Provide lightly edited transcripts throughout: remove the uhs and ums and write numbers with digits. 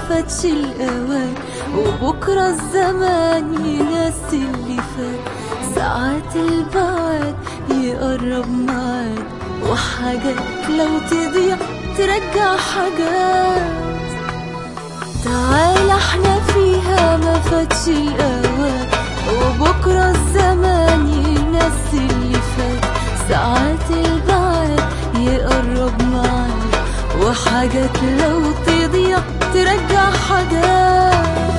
فاتش الأوان، وبكرة الزمان ينسي اللي فات. ساعات البعد يقرب معاد، وحاجات لو تضيع ترجع حاجات. تعال احنا فيها ما فاتش الأوان، وبكرة الزمان ينسي اللي فات. ساعات البعد يقرب معاد، وحاجات لو تضيع ترجع حاجات.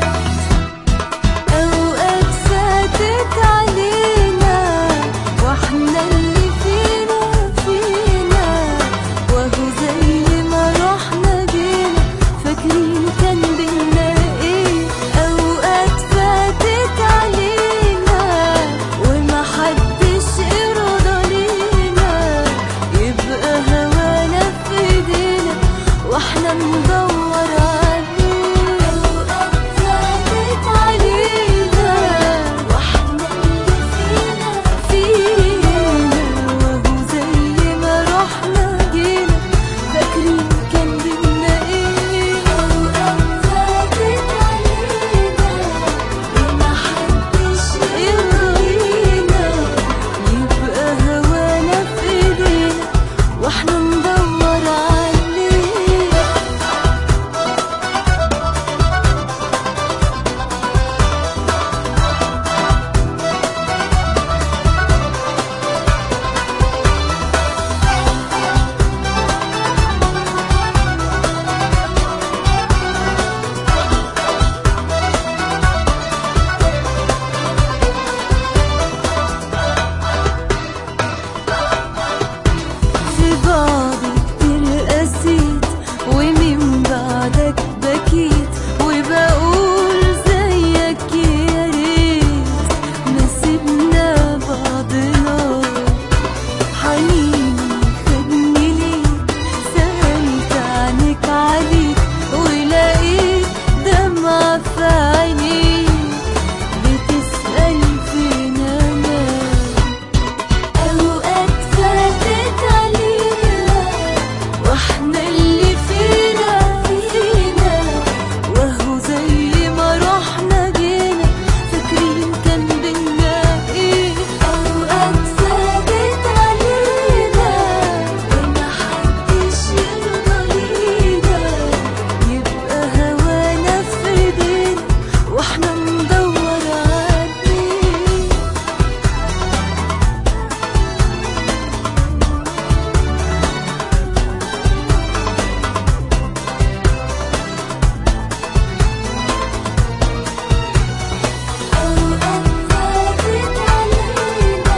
أوقات فاتت علينا واحنا اللي فينا فينا، وهو زي ما رحنا جينا فاكرين كان بينا ايه. أوقات فاتت علينا ومحدش يرضى لينا، يبقى هوانا في ايدينا واحنا ندور عليه. أوقات فاتت علينا واحنا اللي فينا فينا، وهو زي ما رحنا جينا فاكرين كان بينا ايه. أوقات فاتت علينا ومحدش يرضى لينا، يبقى هوانا في ايدينا واحنا ندور عليه. في بعضي كتير قسيت، ومن بعدك بكيت، وبقول زيك يا ريت ما سيبنا بعضنا. حنيني خدني ليك، سألت عنك عليك، ولقيت دمعة في عينيك بتسأل فين أنا. أوقات فاتت علينا واحنا اللي فينا فينا، وهو زي ما رحنا جينا فاكرين كان بينا ايه. أوقات فاتت علينا ومحدش يرضى لينا، يبقى هوانا في ايدينا واحنا ندور عليه. أوقات فاتت علينا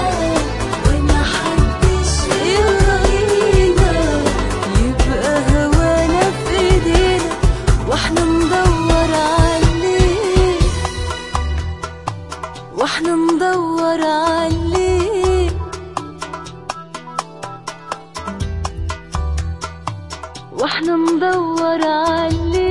ومحدش يرضى لينا، يبقى هوانا في ايدينا واحنا ندور عليه. واحنا ندور عليه. واحنا ندور عليه.